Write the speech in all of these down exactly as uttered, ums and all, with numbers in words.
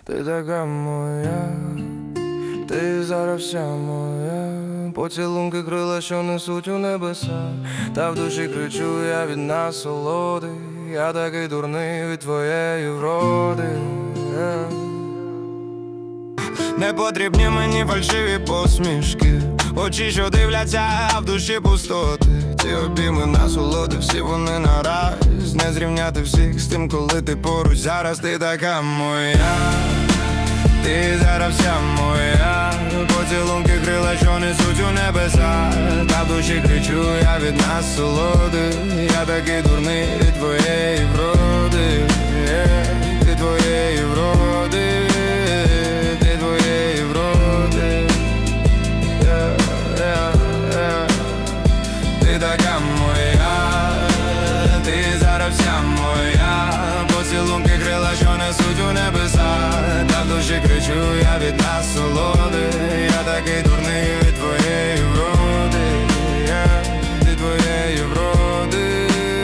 Ти така моя, ти зараз вся моя. Поцілунки крила, що несуть у небеса. Та в душі кричу я від насолоди. Я такий дурний від твоєї вроди. Не потрібні мені фальшиві посмішки, очі, що дивляться, а в душі пустоти. Ці обійми насолоди, всі вони нараз. Не зрівняти всіх з тим, коли ти поруч. Зараз ти така моя, ти зараз вся моя. Поцілунки крила, що несуть у небеса. Та в душі кричу я від насолоди. Я такий дурний від твоєї вроди. Ти твоєї вроди. Ти твоєї вроди. Ти така моя, ти зараз вся моя. Поцілунки крила, що несуть у небеса. Та в душі кричу я від насолоди. Я такий дурний від твоєї вроди. Ти твоєї вроди.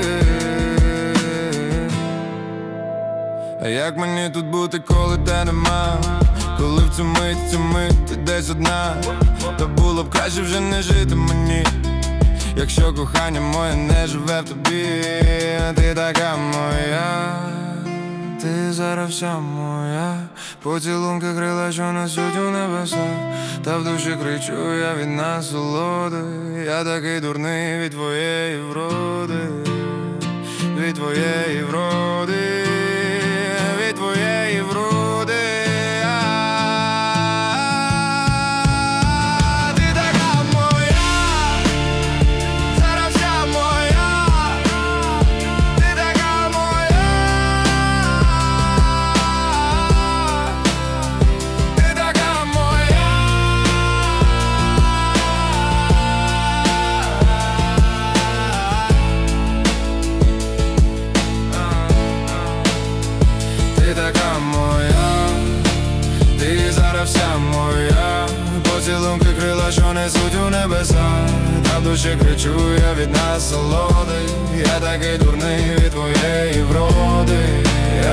А як мені тут бути, коли те нема? Коли в цю мить, цю мить ти десь одна. Та було б краще вже не жити мені, якщо кохання моє не живе в тобі. Ти така моя, ти зараз вся моя. Поцілунки крила, що несуть у небеса. Та в душі кричу я від насолоди. Я такий дурний від твоєї вроди. Від твоєї вроди. Від твоєї вроди. Ти така моя, ти зараз вся моя. Поцілунки крила, що несуть у небеса. Та в душі кричу я від насолоди. Я такий дурний від твоєї вроди.